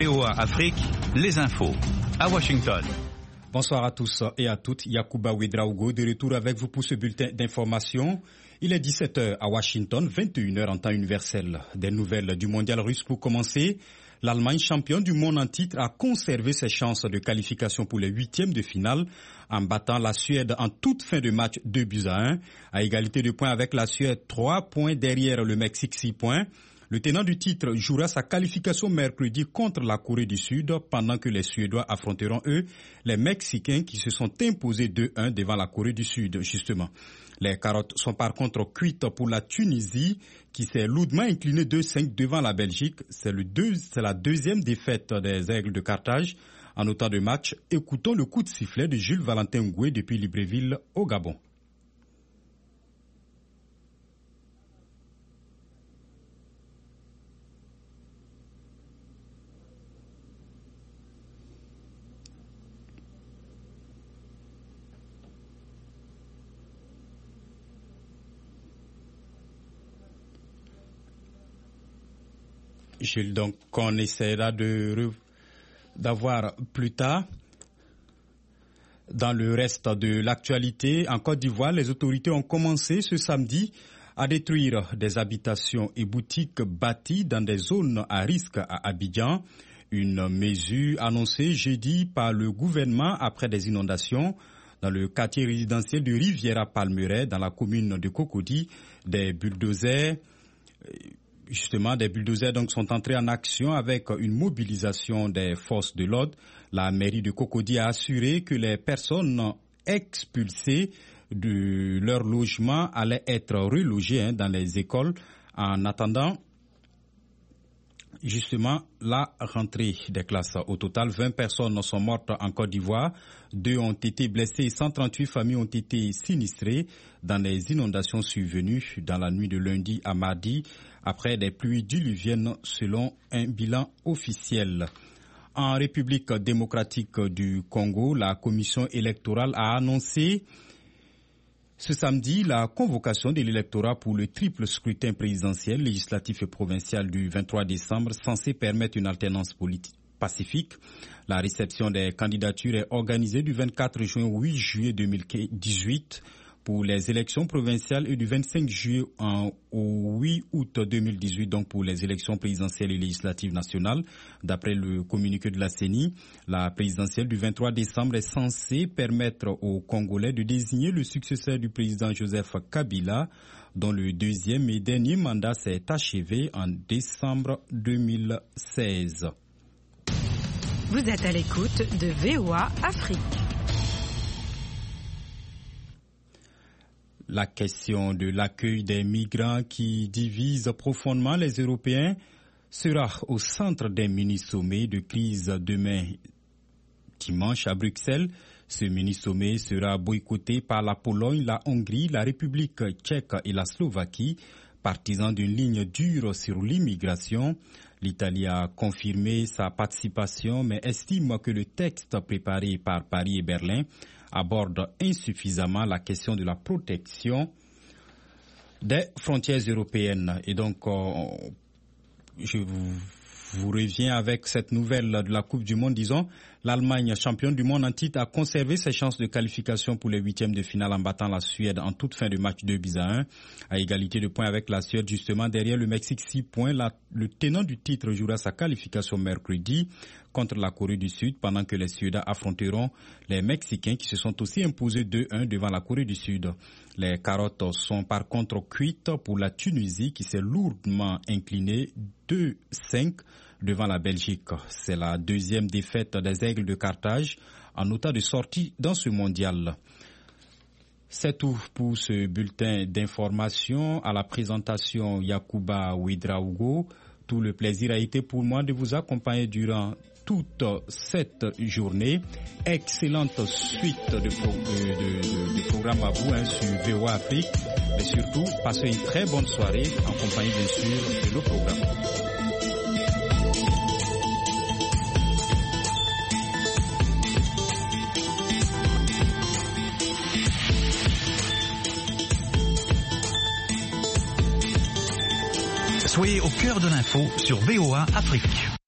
VOA Afrique, les infos, à Washington. Bonsoir à tous et à toutes. Yacouba Ouedraogo de retour avec vous pour ce bulletin d'information. Il est 17h à Washington, 21h en temps universel. Des nouvelles du mondial russe pour commencer. L'Allemagne, championne du monde en titre, a conservé ses chances de qualification pour les huitièmes de finale en battant la Suède en toute fin de match 2-1. À égalité de points avec la Suède, 3 points derrière le Mexique, 6 points. Le tenant du titre jouera sa qualification mercredi contre la Corée du Sud pendant que les Suédois affronteront, eux, les Mexicains qui se sont imposés 2-1 devant la Corée du Sud, justement. Les carottes sont par contre cuites pour la Tunisie qui s'est lourdement inclinée 2-5 devant la Belgique. C'est la deuxième défaite des Aigles de Carthage en autant de matchs. Écoutons le coup de sifflet de Jules Valentin Ngoué depuis Libreville au Gabon. Jules, donc on essaiera d'avoir plus tard. Dans le reste de l'actualité, en Côte d'Ivoire, les autorités ont commencé ce samedi à détruire des habitations et boutiques bâties dans des zones à risque à Abidjan. Une mesure annoncée jeudi par le gouvernement après des inondations dans le quartier résidentiel de Riviera-Palmeraie, dans la commune de Cocody. Des bulldozers donc sont entrés en action avec une mobilisation des forces de l'ordre. La mairie de Cocody a assuré que les personnes expulsées de leur logement allaient être relogées dans les écoles en attendant justement la rentrée des classes. Au total, 20 personnes sont mortes en Côte d'Ivoire, 2 ont été blessées et 138 familles ont été sinistrées dans les inondations survenues dans la nuit de lundi à mardi après des pluies diluviennes selon un bilan officiel. En République démocratique du Congo, la commission électorale a annoncé ce samedi la convocation de l'électorat pour le triple scrutin présidentiel, législatif et provincial du 23 décembre, censé permettre une alternance politique pacifique. La réception des candidatures est organisée du 24 juin au 8 juillet 2018 pour les élections provinciales et du 25 juillet au 8 août 2018, donc pour les élections présidentielles et législatives nationales. D'après le communiqué de la CENI, la présidentielle du 23 décembre est censée permettre aux Congolais de désigner le successeur du président Joseph Kabila, dont le deuxième et dernier mandat s'est achevé en décembre 2016. Vous êtes à l'écoute de VOA Afrique. La question de l'accueil des migrants qui divise profondément les Européens sera au centre d'un mini-sommet de crise demain dimanche à Bruxelles. Ce mini-sommet sera boycotté par la Pologne, la Hongrie, la République tchèque et la Slovaquie, partisans d'une ligne dure sur l'immigration. L'Italie a confirmé sa participation mais estime que le texte préparé par Paris et Berlin aborde insuffisamment la question de la protection des frontières européennes. Et donc, je vous reviens avec cette nouvelle de la Coupe du Monde. Disons, l'Allemagne, championne du monde en titre, a conservé ses chances de qualification pour les huitièmes de finale en battant la Suède en toute fin de match 2-1. À égalité de points avec la Suède, justement, derrière le Mexique, 6 points. Le tenant du titre jouera sa qualification mercredi contre la Corée du Sud, pendant que les Suédois affronteront les Mexicains qui se sont aussi imposés 2-1 devant la Corée du Sud. Les carottes sont par contre cuites pour la Tunisie qui s'est lourdement inclinée 2-5 devant la Belgique. C'est la deuxième défaite des Aigles de Carthage en autant de sortie dans ce mondial. C'est tout pour ce bulletin d'information. À la présentation, Yacouba Ouedraogo. Tout le plaisir a été pour moi de vous accompagner durant toute cette journée. Excellente suite de programmes à vous sur VOA Afrique. Mais surtout, passez une très bonne soirée en compagnie bien sûr de nos programmes. Soyez au cœur de l'info sur VOA Afrique.